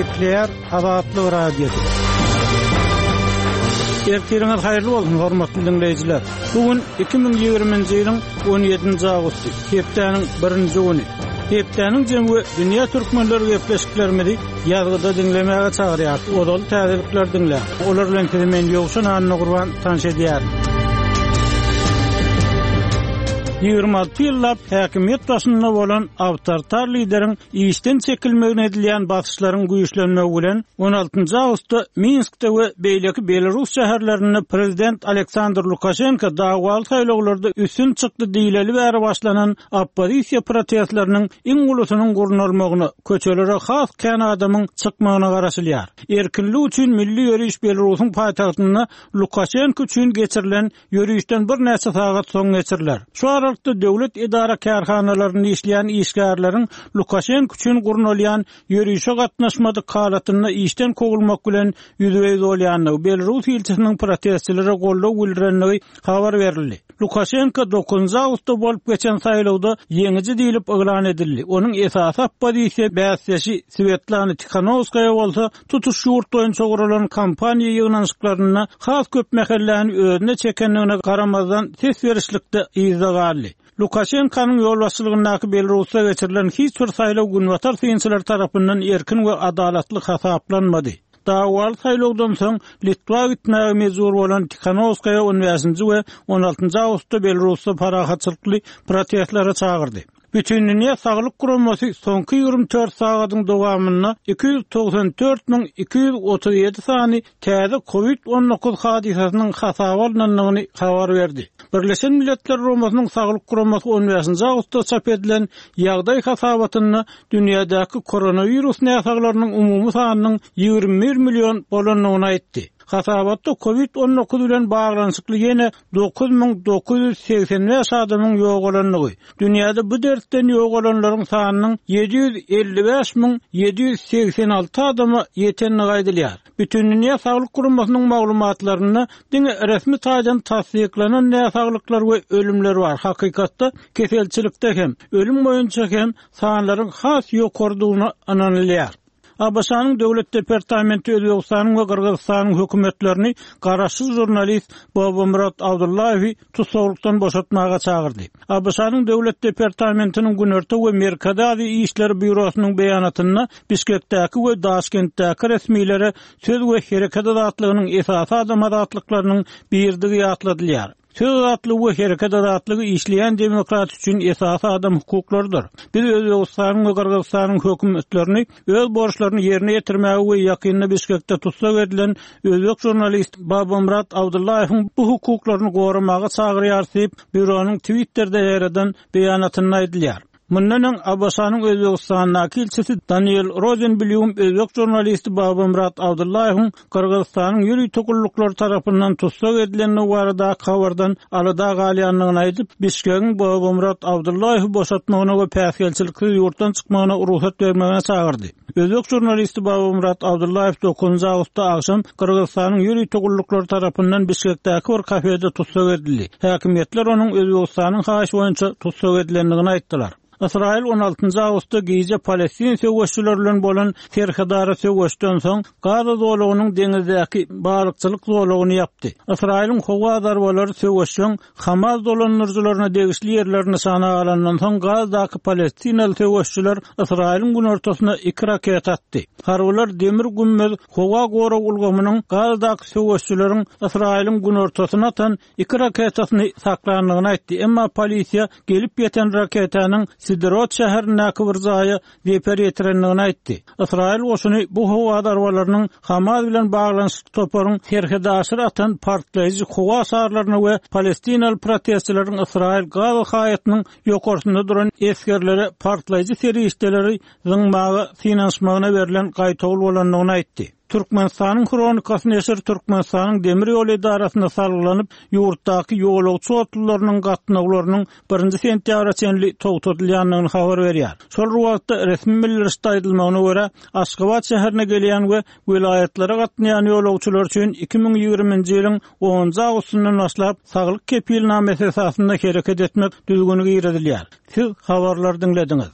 Nükleer Azatlyk Radiosu. Ertiriniz hayırlı bolsun hormatly dinleyijiler. Bugün 2020-nji ýylyň 17-nji agusty, hepdeniň 1-nji güni. Hepdeniň jemgy dünýä türkmenleri gepleşiklermedi ýazgyda dinlemäge çagyrýar. Odaly täzelikler dinlär. Olar bilen men ýokşan anyny gurban tanış edýär. 26 ýyllap häkimiýet başynda bolan awtoritar lideriň işden çekilmegine edilýän basyşlaryň güýçlenmegi bilen 16-njy awgustda Minskde we beýleki Belarus şäherlerinde prezident Aleksandr Lukashenko dagwaly saýlawlarda üstün çykdy diýileli bäri başlanan oppozisiýa protestleriniň iň ulusynyň gurnalmagyny, köçelere has kän adamyň çykmagyna garaşylýar. Erkinlik üçin milli ýürüýüş Belarusyň paýtagtynda Lukashenko üçin geçirilen ýürüýüşden bir näçe sagat soň geçiriler. Şu döwlet idara kärhanalaryny işleýän işgärleriň Lukashenko üçin gurnalýan ýürüýüşe gatnaşmady halatyny işden kogulmak bilen ýüzüňiz bolýanyny Belarus ilçesiniň protestçilere gollaw bildirenligi habar berildi. Lukashenko 9-njy awgustda bolup geçen saýlawda ýeňiji diýilip eglan edildi. Onuň esasy oppozisiýa bäsçisi Svetlana Tikhanovskaya bolsa tutuş ýurt boýunça guralan kampaniýa ýygnanşyklaryna has köp mähelläni özüne çekenligine garamazdan ses berişlikde izlegaldy. Lukashenko'nun yol başçylygyndaky Belarusda geçirilen hiç bir saýlaw günwatar synçylar tarapyndan erkin we adalatly hasaplanmady. Dagwaly saýlawdan soň Litwa gitmäge mejbur bolan Tikhanovskaya 15-nji we 16-njy awgustda Belarusda parahatçylykly protestlere çagyrdy. Bütün Dünya Sağlık Guramasy soňky 24 sagatyň dowamyna 294.237 sany täze COVID-19 hadisasynyň hasaba alınanlygyny habar berdi. Birleşen Milletler Guramasynyň Sağlyk Guramasy 15-nji awgustda çap edilen ýagdaý hasabatyny dünýädäki koronavirus näsaglarynyň umumy sanynyň 21 milyon bolanlygyny aýtdy. Hasabatda COVID-19 bilen baglanşykly ýene 9.985 adamyň ýok bolanlygy. Dünýäde bu dertden ýok bolanlaryň sanynyň 755.786 adama ýetenligi aýdylýar. Bütün Dünya Sağlyk Guramasynyň maglumatlaryna diňe resmi taýdan tasdiklanan näsaglyklar we ölümler bar. Hakykatda keselçilikde hem, ölüm boýunça hem sanlaryň has ýokurdygyny analizlär. Abaşanyň döwlet departamenti Özbegistanyň we Kyrgyzstanyň hökümetlerini garaşsyz jurnalist Babamrat Abdullayewi tutsaklikdan boşatmaga çagyrdy. Abaşanyň döwlet departamentiniň Günerta we Merkezi işler bürosynyň beýanatyna Bişkekdäki we Daşkentdäki resmiýlere söz we hereket azatlygynyň esasy adam azatlyklarynyň birdigi ýatladylýar. Söz azatlygy we hereket azatlygy işleýän demokrat üçin esasy adam hukuklardyr. Biz Özbegistanyň we Kyrgyzstanyň hökümetlerini öz borçlaryny ýerine ýetirmäge we ýakynda Bişkekde tutsak edilen özbek jurnalist Babamrat Abdullayewiň bu hukuklaryny goramaga çagyrýar diýip büronuň Twitter'de ýaradan beýanatyny aýdylýar. Mundan Abaşanyň Özbegistandaky ilçesi Daniel Rosenblum özbek jurnalisti Babamrat Abdullayewiň Kyrgyzstanyň ýürüýüş togullukları tarapyndan tutsak edilen barada habardan alada galýanlygyny aýdyp, Bişkekiň Babamrat Abdullayewi boşatmagyna we päsgelçilikli ýurtdan çykmagyna ruhsat bermegine çagyrdy. Özbek jurnalisti Babamrat Abdullayew 9-njy awgustda akşam Kyrgyzstanyň ýürüýüş togullukları tarapyndan Bişkekdäki bir kafede tutsak edildi. Häkimetler onuň Özbegistanyň haýyş boýunça tutsak edilenligini aýtdylar. İsrail 16-njy awgustda Gize Palestin söwüşçüler bilen bolan terhidara söwüşden soň Gaza zolugynyň deňizdäki barykçylyk zolugyny ýapdy. İsrailiň howa zarbalary söwüşçüň Hamas dolanýarjylaryna degişli ýerlerini sana alandan soň Gazadaky Palestinaly söwüşçüler İsrailiň gün ortasyna 2 raket atdy. Harwlar demir gümmez howa gora ulgamynyň Gazadaky söwüşçüleriň İsrailiň gün ortasyna atan 2 raketasyny saklanlygyny aýtdy. Emma polisiýa gelip ýeten raketanyň Sidrot şäherindäki bir zaýa deper ýetirenligini aýtdy. İsrail goşuny bu howa darwalarynyň Hamas bilen baglanşyk toparyň terhidaşyr atan partlaýjy howa sarlaryny we Palestinaly protestçileriň Israil Gaza haýatynyň ýokarsynda duran eskerlere partlaýjy serişdeleri zyňmagy finansmagyna berilen gaýtawl bolanlygyny aýtdy. Türkmenistanyň kronikasy neşir Türkmenistanyň demir ýol idarasynda salgylanyp ýurtdaky ýolagçy otlarynyň gatnaglarynyň 1-nji sentýabra çenli togtadylýanlygyny habar berýär. Şol wagtda resmi milletde aýdylmagyna görä Aşgabat şäherine gelýän we vilayatlary gatnaýan ýolagçylar üçin 2020-nji ýylyň 10-njy awgustyndan başlap saglyk kepilnamesi esasynda hereket etmek düzgünligi ýeredilýär. Siz habarlar dinlediňiz.